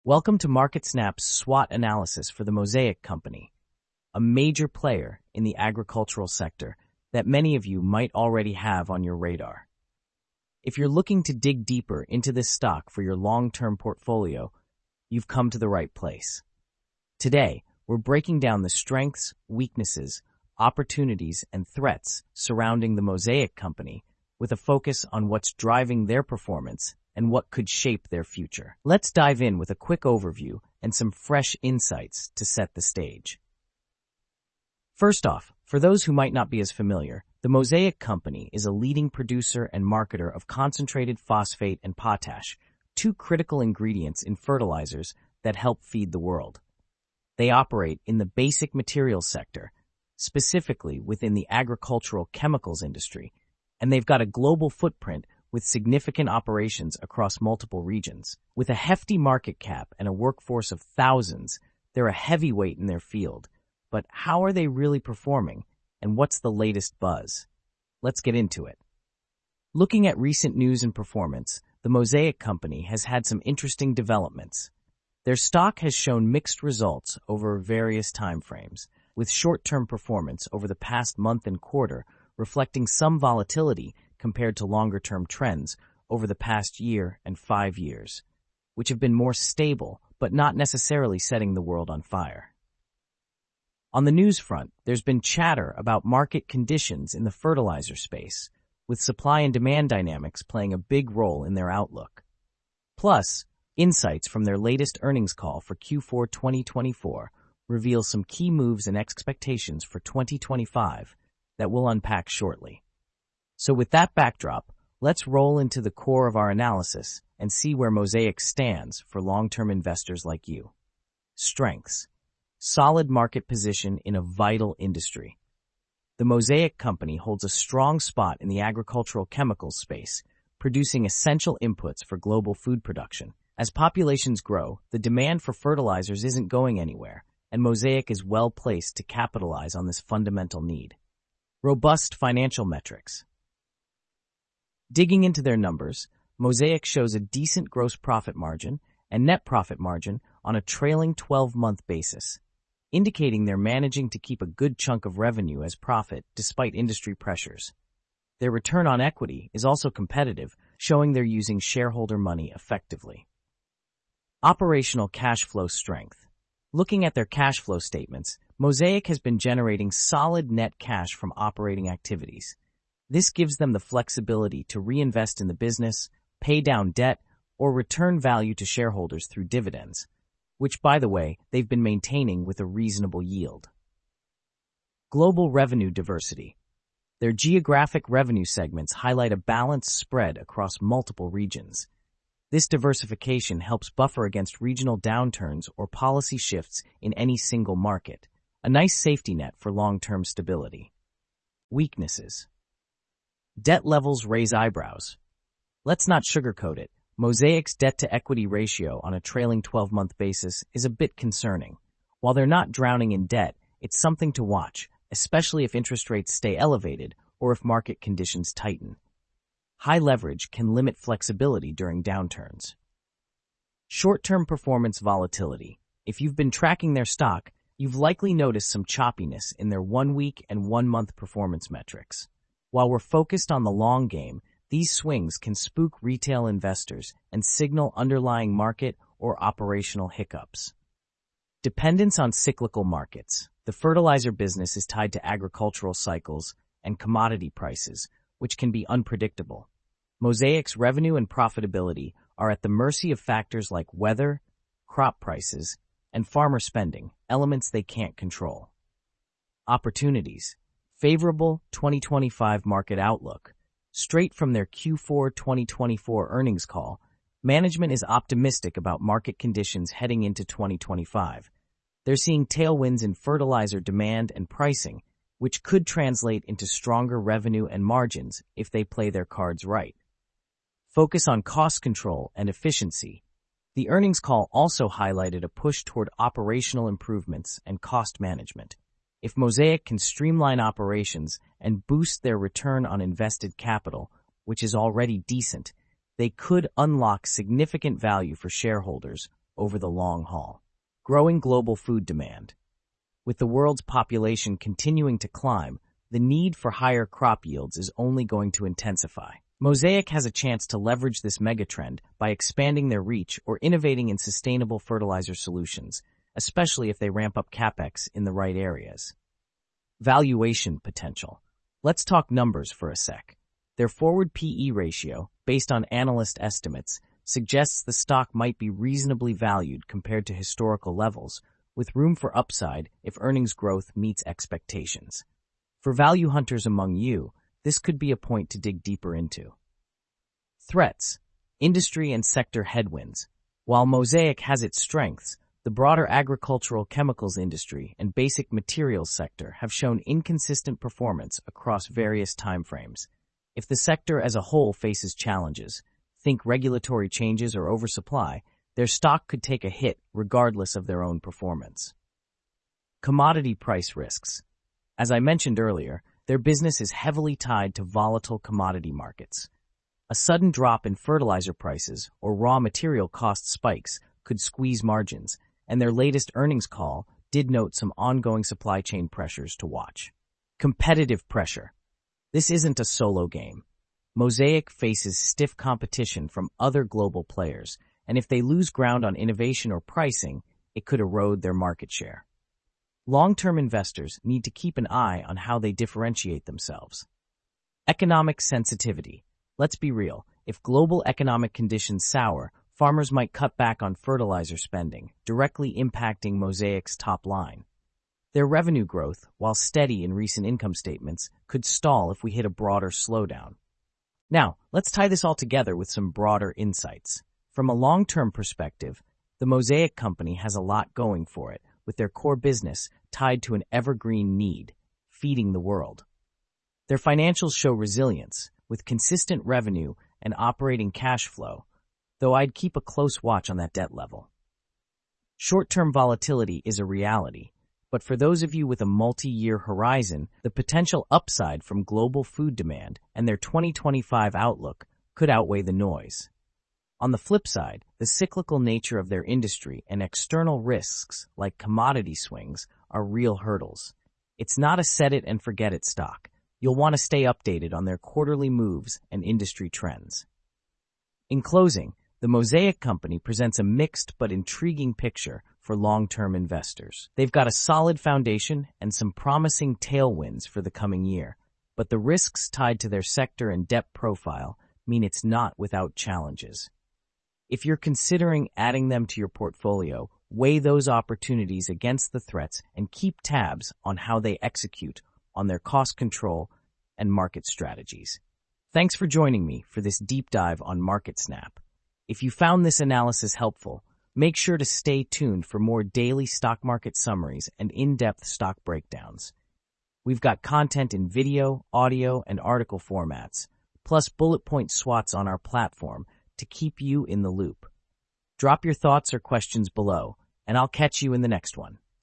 Welcome to MarketSnap's SWOT analysis for the Mosaic Company, a major player in the agricultural sector that many of you might already have on your radar. If you're looking to dig deeper into this stock for your long-term portfolio, you've come to the right place. Today, we're breaking down the strengths, weaknesses, opportunities, and threats surrounding the Mosaic Company with a focus on what's driving their performance and what could shape their future. Let's dive in with a quick overview and some fresh insights to set the stage. First off, for those who might not be as familiar, the Mosaic Company is a leading producer and marketer of concentrated phosphate and potash, two critical ingredients in fertilizers that help feed the world. They operate in the basic materials sector, specifically within the agricultural chemicals industry, and they've got a global footprint with significant operations across multiple regions. With a hefty market cap and a workforce of thousands, they're a heavyweight in their field. But how are they really performing, and what's the latest buzz? Let's get into it. Looking at recent news and performance, the Mosaic Company has had some interesting developments. Their stock has shown mixed results over various timeframes, with short-term performance over the past month and quarter reflecting some volatility compared to longer-term trends over the past year and 5 years, which have been more stable but not necessarily setting the world on fire. On the news front, there's been chatter about market conditions in the fertilizer space, with supply and demand dynamics playing a big role in their outlook. Plus, insights from their latest earnings call for Q4 2024 reveal some key moves and expectations for 2025 that we'll unpack shortly. So with that backdrop, let's roll into the core of our analysis and see where Mosaic stands for long-term investors like you. Strengths. Solid market position in a vital industry. The Mosaic Company holds a strong spot in the agricultural chemicals space, producing essential inputs for global food production. As populations grow, the demand for fertilizers isn't going anywhere, and Mosaic is well placed to capitalize on this fundamental need. Robust financial metrics. Digging into their numbers, Mosaic shows a decent gross profit margin and net profit margin on a trailing 12-month basis, indicating they're managing to keep a good chunk of revenue as profit despite industry pressures. Their return on equity is also competitive, showing they're using shareholder money effectively. Operational cash flow strength. Looking at their cash flow statements, Mosaic has been generating solid net cash from operating activities. This gives them the flexibility to reinvest in the business, pay down debt, or return value to shareholders through dividends, which, by the way, they've been maintaining with a reasonable yield. Global revenue diversity. Their geographic revenue segments highlight a balanced spread across multiple regions. This diversification helps buffer against regional downturns or policy shifts in any single market, a nice safety net for long-term stability. Weaknesses. Debt levels raise eyebrows. Let's not sugarcoat it. Mosaic's debt-to-equity ratio on a trailing 12-month basis is a bit concerning. While they're not drowning in debt, it's something to watch, especially if interest rates stay elevated or if market conditions tighten. High leverage can limit flexibility during downturns. Short-term performance volatility. If you've been tracking their stock, you've likely noticed some choppiness in their 1-week and 1-month performance metrics. While we're focused on the long game, these swings can spook retail investors and signal underlying market or operational hiccups. Dependence on cyclical markets. The fertilizer business is tied to agricultural cycles and commodity prices, which can be unpredictable. Mosaic's revenue and profitability are at the mercy of factors like weather, crop prices, and farmer spending, elements they can't control. Opportunities. Favorable 2025 market outlook. Straight from their Q4 2024 earnings call, management is optimistic about market conditions heading into 2025. They're seeing tailwinds in fertilizer demand and pricing, which could translate into stronger revenue and margins if they play their cards right. Focus on cost control and efficiency. The earnings call also highlighted a push toward operational improvements and cost management. If Mosaic can streamline operations and boost their return on invested capital, which is already decent, they could unlock significant value for shareholders over the long haul. Growing global food demand. With the world's population continuing to climb, the need for higher crop yields is only going to intensify. Mosaic has a chance to leverage this megatrend by expanding their reach or innovating in sustainable fertilizer solutions, especially if they ramp up CapEx in the right areas. Valuation potential. Let's talk numbers for a sec. Their forward PE ratio, based on analyst estimates, suggests the stock might be reasonably valued compared to historical levels, with room for upside if earnings growth meets expectations. For value hunters among you, this could be a point to dig deeper into. Threats, industry and sector headwinds. While Mosaic has its strengths, the broader agricultural chemicals industry and basic materials sector have shown inconsistent performance across various timeframes. If the sector as a whole faces challenges, think regulatory changes or oversupply, their stock could take a hit regardless of their own performance. Commodity price risks. As I mentioned earlier, their business is heavily tied to volatile commodity markets. A sudden drop in fertilizer prices or raw material cost spikes could squeeze margins, and their latest earnings call did note some ongoing supply chain pressures to watch. Competitive pressure. This isn't a solo game. Mosaic faces stiff competition from other global players, and if they lose ground on innovation or pricing, it could erode their market share. Long-term investors need to keep an eye on how they differentiate themselves. Economic sensitivity. Let's be real, if global economic conditions sour, farmers might cut back on fertilizer spending, directly impacting Mosaic's top line. Their revenue growth, while steady in recent income statements, could stall if we hit a broader slowdown. Now, let's tie this all together with some broader insights. From a long-term perspective, the Mosaic company has a lot going for it, with their core business tied to an evergreen need, feeding the world. Their financials show resilience, with consistent revenue and operating cash flow, though I'd keep a close watch on that debt level. Short-term volatility is a reality, but for those of you with a multi-year horizon, the potential upside from global food demand and their 2025 outlook could outweigh the noise. On the flip side, the cyclical nature of their industry and external risks, like commodity swings, are real hurdles. It's not a set-it-and-forget-it stock. You'll want to stay updated on their quarterly moves and industry trends. In closing, the Mosaic Company presents a mixed but intriguing picture for long-term investors. They've got a solid foundation and some promising tailwinds for the coming year, but the risks tied to their sector and debt profile mean it's not without challenges. If you're considering adding them to your portfolio, weigh those opportunities against the threats and keep tabs on how they execute on their cost control and market strategies. Thanks for joining me for this deep dive on MarketSnap. If you found this analysis helpful, make sure to stay tuned for more daily stock market summaries and in-depth stock breakdowns. We've got content in video, audio, and article formats, plus bullet point SWOTs on our platform to keep you in the loop. Drop your thoughts or questions below, and I'll catch you in the next one.